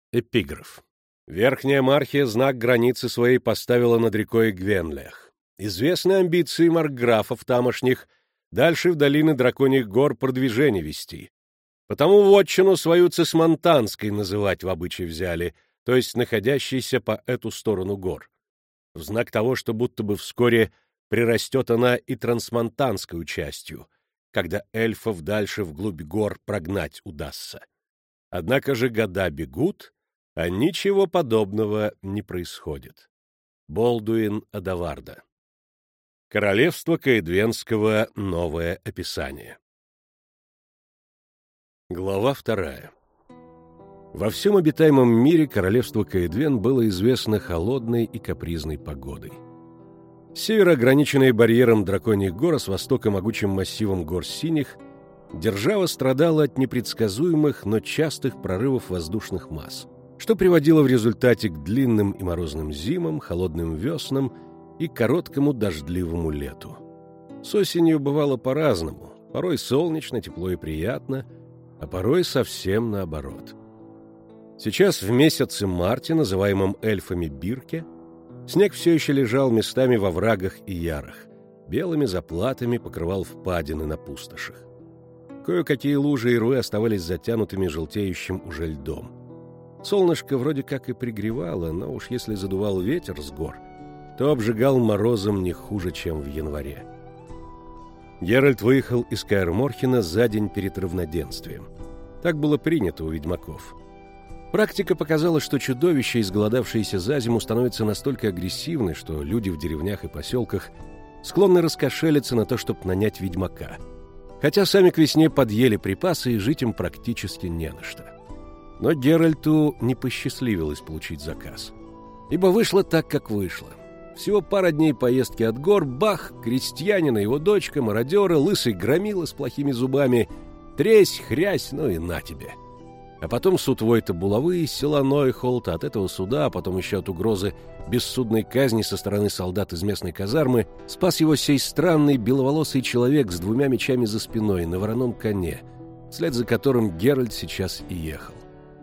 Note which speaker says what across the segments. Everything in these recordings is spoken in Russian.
Speaker 1: Эпиграф. Верхняя Мархия знак границы своей поставила над рекой Гвенлях. Известны амбиции маркграфов тамошних дальше в долины Драконьих гор продвижение вести. Потому вотчину свою Цисмонтанской называть в обычай взяли, то есть находящейся по эту сторону гор. В знак того, что будто бы вскоре прирастет она и трансмонтанскую частью, когда эльфов дальше вглубь гор прогнать удастся. Однако же года бегут, а ничего подобного не происходит. Болдуин Адаварда. Королевство Каэдвенского. Новое описание. Глава 2. Во всем обитаемом мире королевство Каэдвен было известно холодной и капризной погодой. С севера, ограниченной барьером Драконьих гор, а с востока могучим массивом гор Синих, держава страдала от непредсказуемых, но частых прорывов воздушных масс, что приводило в результате к длинным и морозным зимам, холодным веснам и короткому дождливому лету. С осенью бывало по-разному, порой солнечно, тепло и приятно, а порой совсем наоборот. Сейчас в месяце марте, называемом эльфами Бирке, снег все еще лежал местами во врагах и ярах, белыми заплатами покрывал впадины на пустошах. Кое-какие лужи и рвы оставались затянутыми желтеющим уже льдом. Солнышко вроде как и пригревало, но уж если задувал ветер с гор, то обжигал морозом не хуже, чем в январе. Геральт выехал из Каэр-Морхена за день перед равноденствием. Так было принято у ведьмаков. Практика показала, что чудовища, изголодавшиеся за зиму, становятся настолько агрессивны, что люди в деревнях и поселках склонны раскошелиться на то, чтобы нанять ведьмака. Хотя сами к весне подъели припасы, и жить им практически не на что. Но Геральту не посчастливилось получить заказ. Ибо вышло так, как вышло. Всего пара дней поездки от гор, бах, крестьянин и его дочка, мародеры, лысый громила с плохими зубами, тресь, хрясь, ну и на тебе. А потом суд Войта Булавы из села Нойхолта, от этого суда, а потом еще от угрозы бессудной казни со стороны солдат из местной казармы, спас его сей странный беловолосый человек с 2 мечами за спиной на вороном коне, вслед за которым Геральт сейчас и ехал.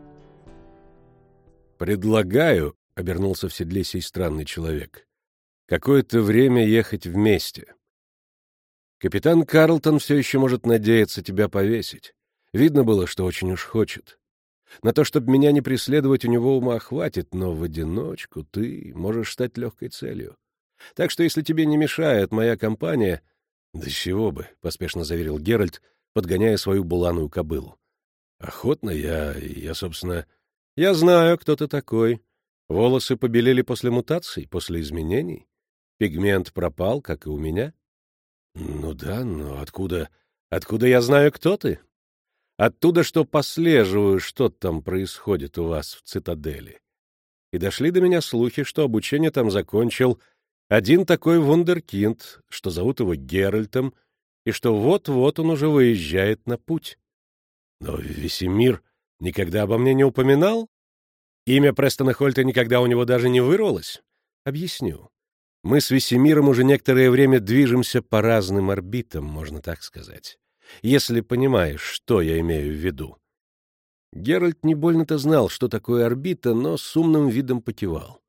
Speaker 1: «Предлагаю», — обернулся в седле сей странный человек, — «какое-то время ехать вместе. Капитан Карлтон все еще может надеяться тебя повесить. Видно было, что очень уж хочет. На то, чтобы меня не преследовать, у него ума хватит, но в одиночку ты можешь стать легкой целью. Так что, если тебе не мешает моя компания...» «Да с чего бы», — поспешно заверил Геральт, подгоняя свою буланую кобылу. «Охотно я, собственно...» «Я знаю, кто ты такой. Волосы побелели после мутаций, после изменений. Пигмент пропал, как и у меня». «Ну да, но откуда я знаю, кто ты?» «Оттуда, что послеживаю, что там происходит у вас в цитадели. И дошли до меня слухи, что обучение там закончил один такой вундеркинд, что зовут его Геральтом, и что вот-вот он уже выезжает на путь. Но Весемир никогда обо мне не упоминал? Имя Престона Хольта никогда у него даже не вырвалось? Объясню. Мы с Весемиром уже некоторое время движемся по разным орбитам, можно так сказать. Если понимаешь, что я имею в виду». Геральт не больно-то знал, что такое орбита, но с умным видом покивал.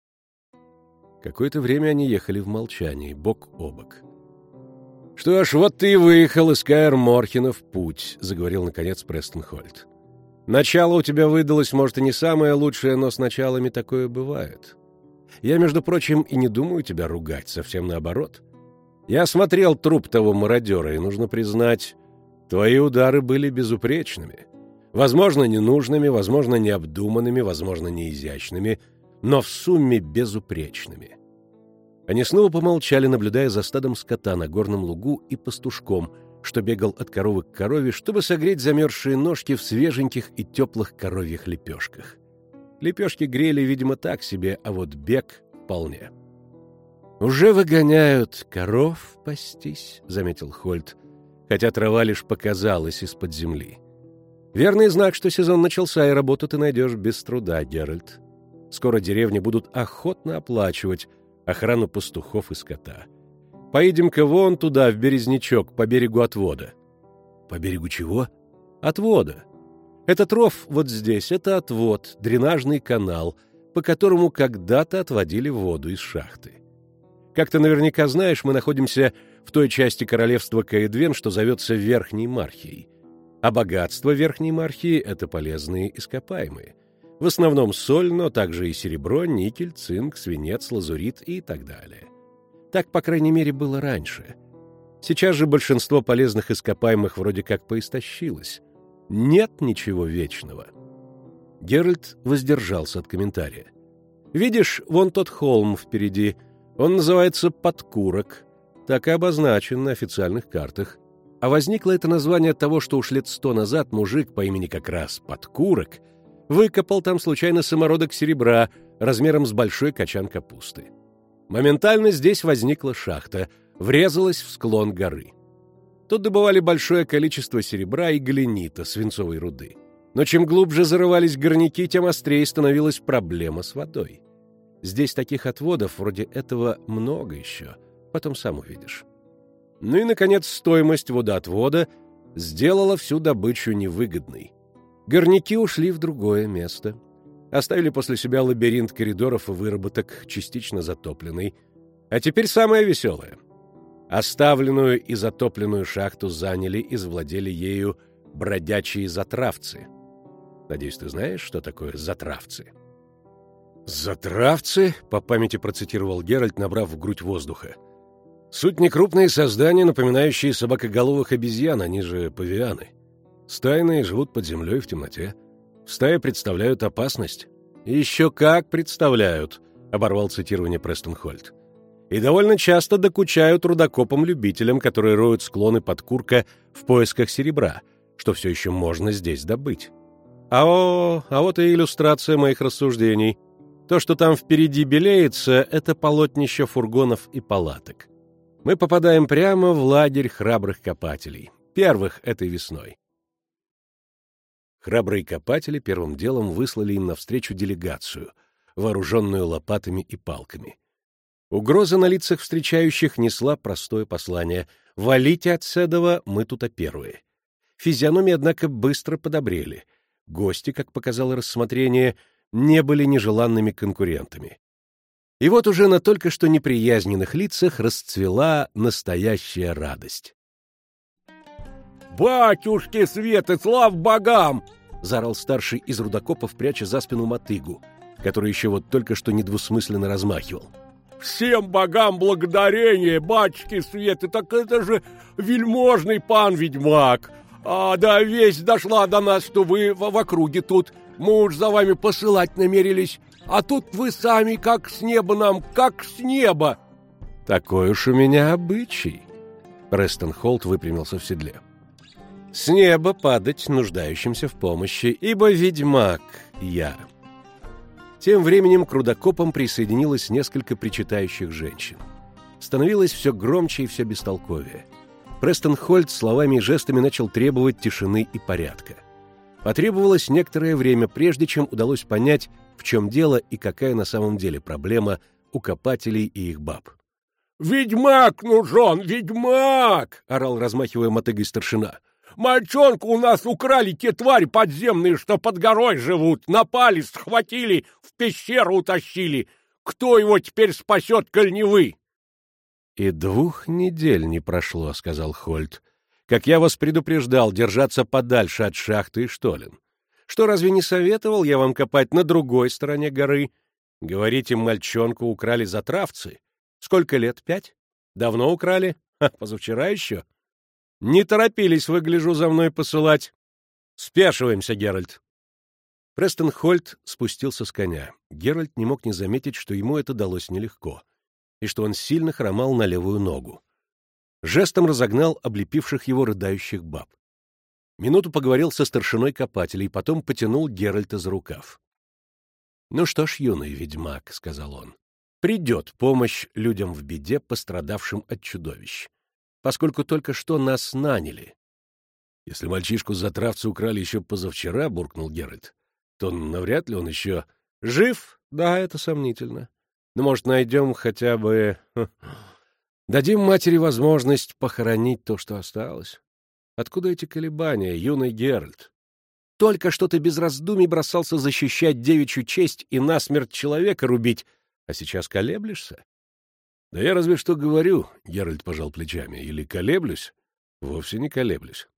Speaker 1: Какое-то время они ехали в молчании, бок о бок. «Что ж, вот ты и выехал из Каэр-Морхена в путь», — заговорил, наконец, Престон Хольт. «Начало у тебя выдалось, может, и не самое лучшее, но с началами такое бывает. Я, между прочим, и не думаю тебя ругать, совсем наоборот. Я осмотрел труп того мародера, и, нужно признать, твои удары были безупречными. Возможно, ненужными, возможно, необдуманными, возможно, неизящными, но в сумме безупречными». Они снова помолчали, наблюдая за стадом скота на горном лугу и пастушком, что бегал от коровы к корове, чтобы согреть замерзшие ножки в свеженьких и теплых коровьих лепешках. Лепешки грели, видимо, так себе, а вот бег — вполне. «Уже выгоняют коров пастись», — заметил Хольт, хотя трава лишь показалась из-под земли. «Верный знак, что сезон начался, и работу ты найдешь без труда, Геральт. Скоро деревни будут охотно оплачивать охрану пастухов и скота. Поедем-ка вон туда, в Березнячок, по берегу отвода». «По берегу чего?» «Отвода. Этот ров вот здесь — это отвод, дренажный канал, по которому когда-то отводили воду из шахты. Как ты наверняка знаешь, мы находимся в той части королевства Каэдвен, что зовется Верхней Мархией. А богатство Верхней Мархии — это полезные ископаемые. В основном соль, но также и серебро, никель, цинк, свинец, лазурит и так далее. Так, по крайней мере, было раньше. Сейчас же большинство полезных ископаемых вроде как поистощилось. Нет ничего вечного. Геральт воздержался от комментария. Видишь, вон тот холм впереди. Он называется Подкурок. Так и обозначен на официальных картах. А возникло это название от того, что уж лет 100 назад мужик по имени как раз Подкурок выкопал там случайно самородок серебра размером с большой качан капусты. Моментально здесь возникла шахта, врезалась в склон горы. Тут добывали большое количество серебра и галенита, свинцовой руды. Но чем глубже зарывались горняки, тем острее становилась проблема с водой. Здесь таких отводов вроде этого много еще, потом сам увидишь. Ну и, наконец, стоимость водоотвода сделала всю добычу невыгодной. Горняки ушли в другое место. Оставили после себя лабиринт коридоров и выработок, частично затопленный. А теперь самое веселое. Оставленную и затопленную шахту заняли и завладели ею бродячие затравцы. Надеюсь, ты знаешь, что такое затравцы? «Затравцы?» — по памяти процитировал Геральт, набрав в грудь воздуха. «Суть некрупные создания, напоминающие собакоголовых обезьян, они же павианы. Стайные, живут под землей в темноте. В стае представляют опасность». «Еще как представляют», — оборвал цитирование Престон Хольт. «И довольно часто докучают рудокопам-любителям, которые роют склоны Подкурка в поисках серебра, что все еще можно здесь добыть. А вот и иллюстрация моих рассуждений. То, что там впереди белеется, — это полотнище фургонов и палаток. Мы попадаем прямо в лагерь храбрых копателей, первых этой весной». Храбрые копатели первым делом выслали им навстречу делегацию, вооруженную лопатами и палками. Угроза на лицах встречающих несла простое послание: «Валите от седова, мы тут первые». Физиономии, однако, быстро подобрели. Гости, как показало рассмотрение, не были нежеланными конкурентами. И вот уже на только что неприязненных лицах расцвела настоящая радость.
Speaker 2: «Батюшки Светы, слав богам!»
Speaker 1: — заорал старший из рудокопов, пряча за спину мотыгу, который еще вот только что недвусмысленно размахивал.
Speaker 2: «Всем богам благодарение, батюшки Светы, так это же вельможный пан-ведьмак! Да весть дошла до нас, что вы в округе тут, мы уж за вами посылать намерились, а тут вы сами как с неба нам, как с неба!»
Speaker 1: «Такой уж у меня обычай!» Престон Холт выпрямился в седле. «С неба падать нуждающимся в помощи, ибо ведьмак я». Тем временем к рудокопам присоединилось несколько причитающих женщин. Становилось все громче и все бестолковее. Престон Холт словами и жестами начал требовать тишины и порядка. Потребовалось некоторое время, прежде чем удалось понять, в чем дело и какая на самом деле проблема у копателей и их баб.
Speaker 2: «Ведьмак нужен, ведьмак!» — орал, размахивая мотыгой старшина. «Мальчонку у нас украли те твари подземные, что под горой живут. Напали, схватили, в пещеру утащили. Кто его теперь спасет, коль не вы?»
Speaker 1: «И 2 недель не прошло», — сказал Хольт. «Как я вас предупреждал, держаться подальше от шахты и штолен. Что, разве не советовал я вам копать на другой стороне горы? Говорите, мальчонку украли затравцы. Сколько лет, 5? Давно украли? Позавчера еще? Не торопились, выгляжу, за мной посылать. Спешиваемся, Геральт». Престон Хольт спустился с коня. Геральт не мог не заметить, что ему это далось нелегко, и что он сильно хромал на левую ногу. Жестом разогнал облепивших его рыдающих баб. Минуту поговорил со старшиной копателей, потом потянул Геральта за рукав. «Ну что ж, юный ведьмак», — сказал он, — «придет помощь людям в беде, пострадавшим от чудовищ, поскольку только что нас наняли». «Если мальчишку с затравцы украли еще позавчера», — буркнул Геральт, — то навряд ли он еще жив. Да, это сомнительно. Но, может, найдем хотя бы... Дадим матери возможность похоронить то, что осталось. Откуда эти колебания, юный Геральт? Только что ты без раздумий бросался защищать девичью честь и насмерть человека рубить, а сейчас колеблешься? — Да я разве что говорю, — Геральт пожал плечами, — или колеблюсь? Вовсе не колеблюсь.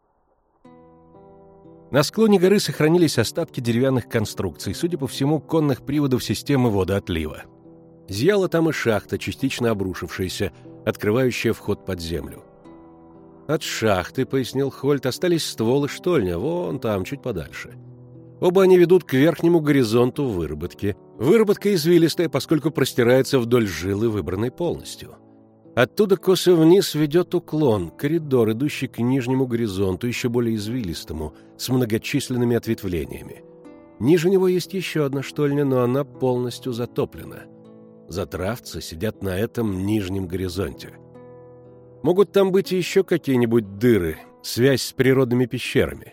Speaker 1: На склоне горы сохранились остатки деревянных конструкций, судя по всему, конных приводов системы водоотлива. Зияла там и шахта, частично обрушившаяся, открывающая вход под землю. От шахты, — пояснил Хольт, — остались ствол и штольня, вон там, чуть подальше. Оба они ведут к верхнему горизонту выработки. Выработка извилистая, поскольку простирается вдоль жилы, выбранной полностью. Оттуда косо вниз ведет уклон, коридор, идущий к нижнему горизонту, еще более извилистому, с многочисленными ответвлениями. Ниже него есть еще одна штольня, но она полностью затоплена. Затравцы сидят на этом нижнем горизонте. Могут там быть и еще какие-нибудь дыры, связь с природными пещерами.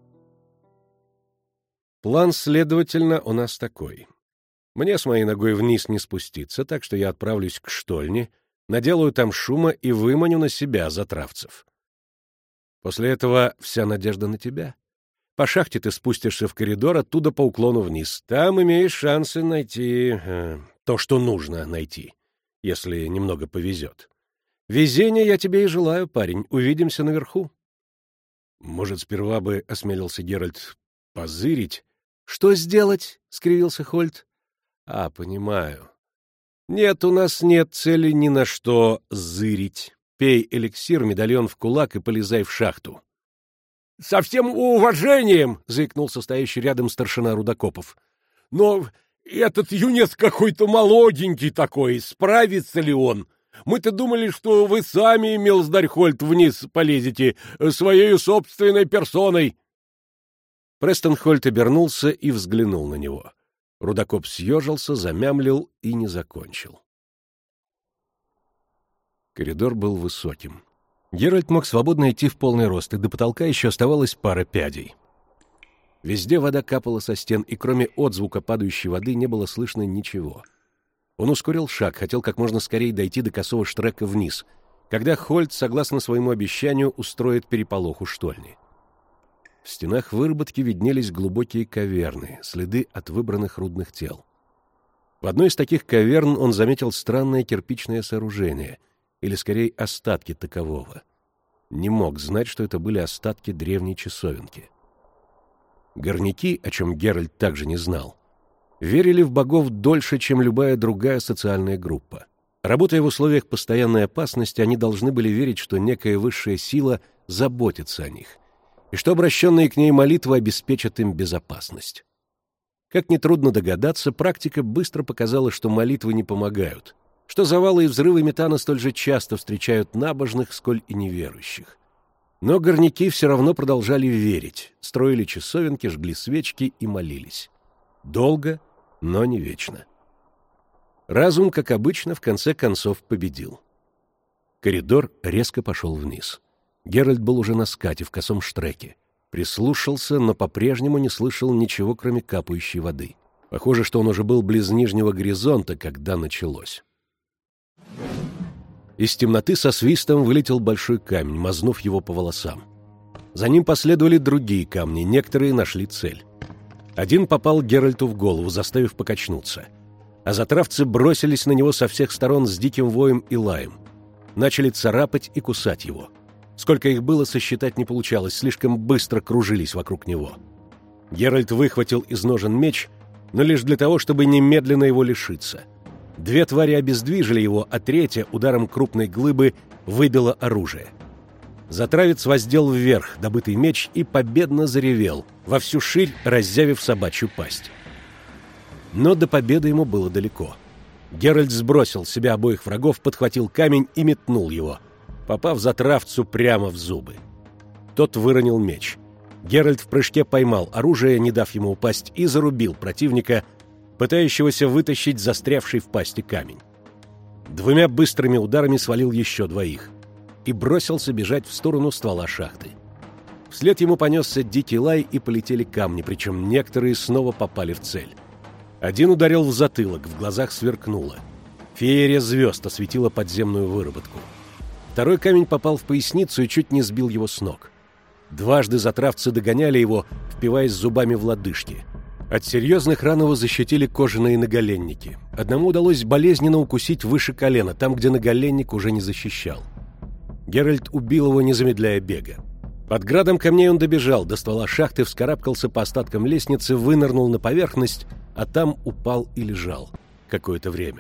Speaker 1: План, следовательно, у нас такой. Мне с моей ногой вниз не спуститься, так что я отправлюсь к штольне, наделаю там шума и выманю на себя затравцев. После этого вся надежда на тебя. По шахте ты спустишься в коридор, оттуда по уклону вниз. Там имеешь шансы найти то, что нужно найти, если немного повезет. Везения я тебе и желаю, парень. Увидимся наверху. Может, сперва бы осмелился Геральт позырить? — Что сделать? — скривился Хольт. — понимаю. Нет, у нас нет цели ни на что зырить. Пей эликсир, медальон в кулак и полезай в шахту.
Speaker 2: — Со всем уважением, — заикнулся стоящий рядом старшина Рудокопов. — Но этот юнец какой-то молоденький такой, справится ли он? Мы-то думали, что вы сами, милздарь Хольт, вниз полезете своей собственной персоной.
Speaker 1: Престон Хольт обернулся и взглянул на него. Рудокоп съежился, замямлил и не закончил. Коридор был высоким. Геральт мог свободно идти в полный рост, и до потолка еще оставалось пара пядей. Везде вода капала со стен, и кроме отзвука падающей воды не было слышно ничего. Он ускорил шаг, хотел как можно скорее дойти до косого штрека вниз, когда Хольт, согласно своему обещанию, устроит переполох у штольни. В стенах выработки виднелись глубокие каверны, следы от выбранных рудных тел. В одной из таких каверн он заметил странное кирпичное сооружение, или скорее остатки такового. Не мог знать, что это были остатки древней часовенки. Горняки, о чем Геральт также не знал, верили в богов дольше, чем любая другая социальная группа. Работая в условиях постоянной опасности, они должны были верить, что некая высшая сила заботится о них, и что обращенные к ней молитвы обеспечат им безопасность. Как нетрудно догадаться, практика быстро показала, что молитвы не помогают, что завалы и взрывы метана столь же часто встречают набожных, сколь и неверующих. Но горняки все равно продолжали верить, строили часовенки, жгли свечки и молились. Долго, но не вечно. Разум, как обычно, в конце концов победил. Коридор резко пошел вниз. Геральт был уже на скате в косом штреке. Прислушался, но по-прежнему не слышал ничего, кроме капающей воды. Похоже, что он уже был близ нижнего горизонта, когда началось. Из темноты со свистом вылетел большой камень, мазнув его по волосам. За ним последовали другие камни, некоторые нашли цель. Один попал Геральту в голову, заставив покачнуться. А затравцы бросились на него со всех сторон с диким воем и лаем. Начали царапать и кусать его. Сколько их было, сосчитать не получалось, слишком быстро кружились вокруг него. Геральт выхватил из ножен меч, но лишь для того, чтобы немедленно его лишиться. Две твари обездвижили его, а третья ударом крупной глыбы выбила оружие. Затравец воздел вверх добытый меч и победно заревел, во всю ширь раззявив собачью пасть. Но до победы ему было далеко. Геральт сбросил с себя обоих врагов, подхватил камень и метнул его, попав затравцу прямо в зубы. Тот выронил меч. Геральт в прыжке поймал оружие, не дав ему упасть, и зарубил противника, пытающегося вытащить застрявший в пасти камень. Двумя быстрыми ударами свалил еще двоих и бросился бежать в сторону ствола шахты. Вслед ему понесся дикий лай, и полетели камни, причем некоторые снова попали в цель. Один ударил в затылок, в глазах сверкнуло. Феерия звезд осветила подземную выработку. Второй камень попал в поясницу и чуть не сбил его с ног. Дважды затравцы догоняли его, впиваясь зубами в лодыжки. От серьезных ран его защитили кожаные наголенники. Одному удалось болезненно укусить выше колена, там, где наголенник уже не защищал. Геральт убил его, не замедляя бега. Под градом камней он добежал до ствола шахты, вскарабкался по остаткам лестницы, вынырнул на поверхность, а там упал и лежал какое-то время.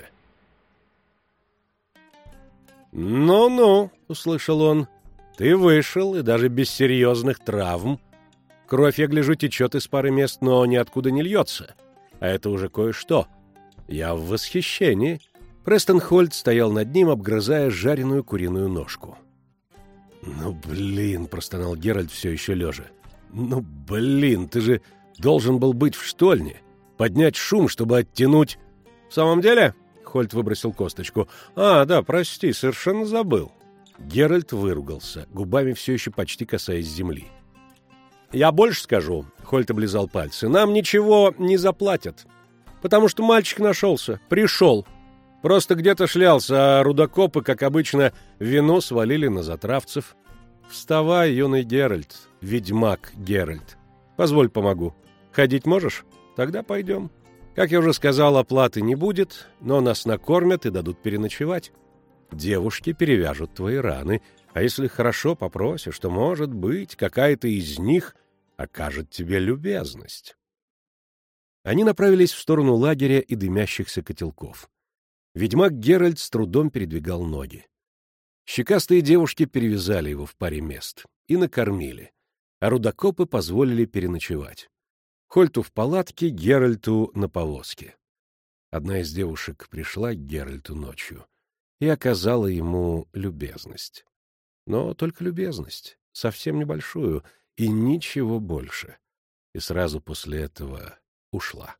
Speaker 1: «Ну-ну», — услышал он, — «ты вышел, и даже без серьезных травм. Кровь, я гляжу, течет из пары мест, но ниоткуда не льется. А это уже кое-что. Я в восхищении». Престон Хольт стоял над ним, обгрызая жареную куриную ножку. «Ну, блин», — простонал Геральт, все еще лежа. «Ну, блин, ты же должен был быть в штольне, поднять шум, чтобы оттянуть...» «В самом деле?» — Хольт выбросил косточку. «А, да, прости, совершенно забыл». Геральт выругался, губами все еще почти касаясь земли. «Я больше скажу», — Хольт облизал пальцы, — «нам ничего не заплатят, потому что мальчик нашелся, пришел. Просто где-то шлялся, а рудокопы, как обычно, вино свалили на затравцев. Вставай, юный Геральт, ведьмак Геральт. Позволь, помогу. Ходить можешь? Тогда пойдем. Как я уже сказал, оплаты не будет, но нас накормят и дадут переночевать. Девушки перевяжут твои раны, а если хорошо попросишь, то, может быть, какая-то из них окажет тебе любезность». Они направились в сторону лагеря и дымящихся котелков. Ведьмак Геральт с трудом передвигал ноги. Щекастые девушки перевязали его в паре мест и накормили, а рудокопы позволили переночевать. Хольту в палатке, Геральту на повозке. Одна из девушек пришла к Геральту ночью и оказала ему любезность. Но только любезность, совсем небольшую, и ничего больше. И сразу после этого ушла.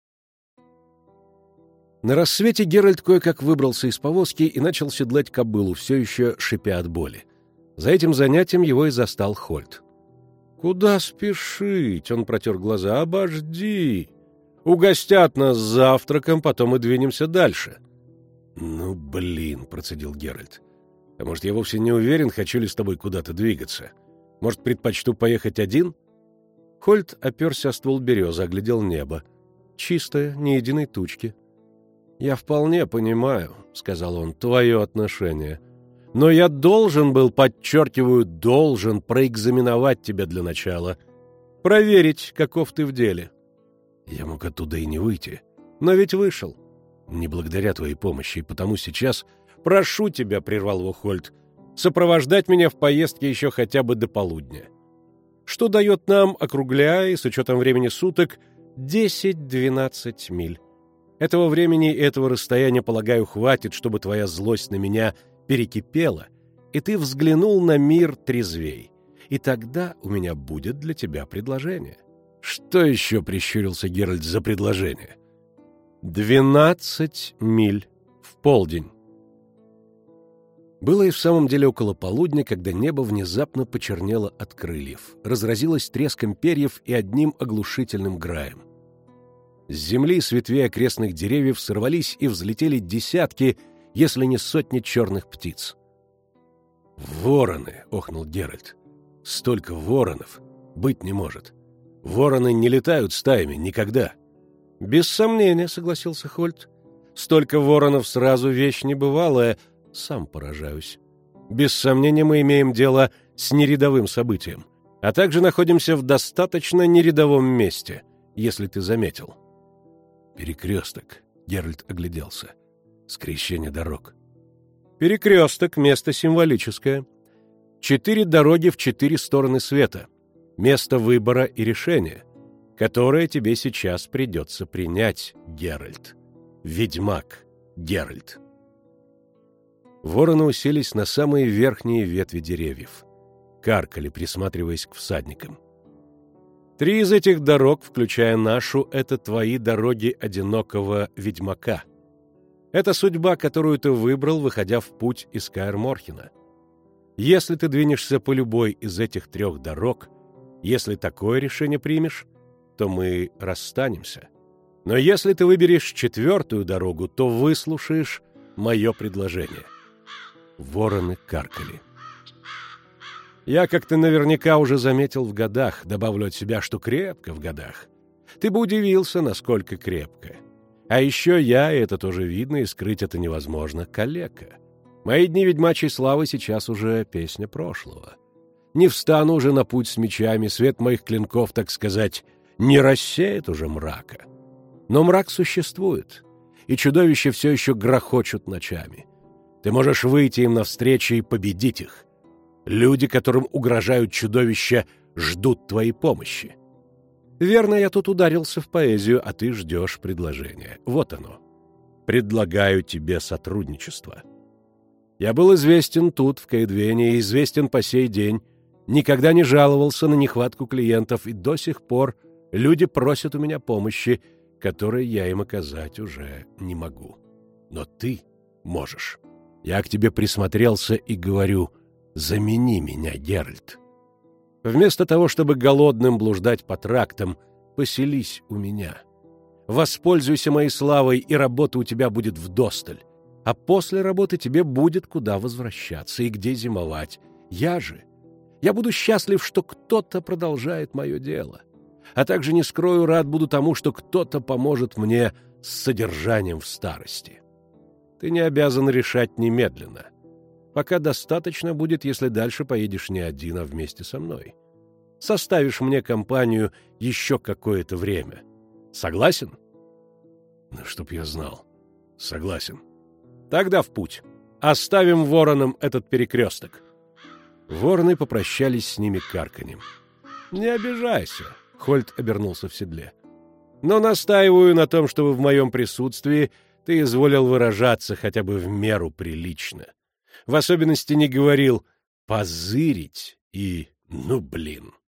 Speaker 1: На рассвете Геральт кое-как выбрался из повозки и начал седлать кобылу, все еще шипя от боли. За этим занятием его и застал Хольт. «Куда спешить?» — он протер глаза. «Обожди! Угостят нас завтраком, потом и двинемся дальше». «Ну, блин!» — процедил Геральт. «А может, я вовсе не уверен, хочу ли с тобой куда-то двигаться? Может, предпочту поехать один?» Хольт оперся о ствол березы, оглядел небо. Чистое, ни единой тучки. «Я вполне понимаю, — сказал он, — твое отношение. Но я должен был, подчеркиваю, должен проэкзаменовать тебя для начала. Проверить, каков ты в деле». Я мог оттуда и не выйти. Но ведь вышел. Не благодаря твоей помощи, и потому сейчас... «Прошу тебя, — прервал его Хольт, — сопровождать меня в поездке еще хотя бы до полудня. Что дает нам, округляя, с учетом времени суток, 10-12 миль. Этого времени и этого расстояния, полагаю, хватит, чтобы твоя злость на меня перекипела, и ты взглянул на мир трезвей. И тогда у меня будет для тебя предложение». «Что еще?» — прищурился Геральт, — «за предложение?» 12 миль в полдень». Было и в самом деле около полудня, когда небо внезапно почернело от крыльев, разразилось треском перьев и одним оглушительным граем. С земли, с ветвей окрестных деревьев сорвались и взлетели десятки, если не сотни черных птиц. «Вороны!» — охнул Геральт. «Столько воронов! Быть не может! Вороны не летают стаями никогда!» «Без сомнения», — согласился Хольт. «Столько воронов сразу вещь небывалая, сам поражаюсь. Без сомнения мы имеем дело с нерядовым событием, а также находимся в достаточно нерядовом месте, если ты заметил». «Перекресток», — Геральт огляделся. «Скрещение дорог». «Перекресток — место символическое. 4 дороги в 4 стороны света. Место выбора и решения, которое тебе сейчас придется принять, Геральт. Ведьмак Геральт». Вороны уселись на самые верхние ветви деревьев. Каркали, присматриваясь к всадникам. 3 из этих дорог, включая нашу, — это твои дороги одинокого ведьмака. Это судьба, которую ты выбрал, выходя в путь из Каэр-Морхена. Если ты двинешься по любой из этих 3 дорог, если такое решение примешь, то мы расстанемся. Но если ты выберешь 4-ю дорогу, то выслушаешь мое предложение». Вороны каркали. Я, как ты наверняка уже заметил, в годах, добавлю от себя, что крепко в годах. Ты бы удивился, насколько крепко. А еще я, и это тоже видно, и скрыть это невозможно, калека. Мои дни ведьмачьей славы сейчас уже песня прошлого. Не встану уже на путь с мечами, свет моих клинков, так сказать, не рассеет уже мрака. Но мрак существует, и чудовища все еще грохочут ночами. Ты можешь выйти им навстречу и победить их. Люди, которым угрожают чудовища, ждут твоей помощи. Верно, я тут ударился в поэзию, а ты ждешь предложения. Вот оно. Предлагаю тебе сотрудничество. Я был известен тут, в Каэдвене, и известен по сей день. Никогда не жаловался на нехватку клиентов, и до сих пор люди просят у меня помощи, которой я им оказать уже не могу. Но ты можешь. Я к тебе присмотрелся и говорю: замени меня, Геральт. Вместо того, чтобы голодным блуждать по трактам, поселись у меня. Воспользуйся моей славой, и работа у тебя будет вдосталь. А после работы тебе будет куда возвращаться и где зимовать. Я буду счастлив, что кто-то продолжает мое дело. А также, не скрою, рад буду тому, что кто-то поможет мне с содержанием в старости. Ты не обязан решать немедленно. Пока достаточно будет, если дальше поедешь не один, а вместе со мной. Составишь мне компанию еще какое-то время. Согласен? Ну, чтоб я знал. Согласен. Тогда в путь. Оставим воронам этот перекресток. Вороны попрощались с ними карканьем. Не обижайся, Хольт обернулся в седле. Но настаиваю на том, чтобы в моем присутствии ты изволил выражаться хотя бы в меру прилично. В особенности не говорил «позырить» и «ну блин».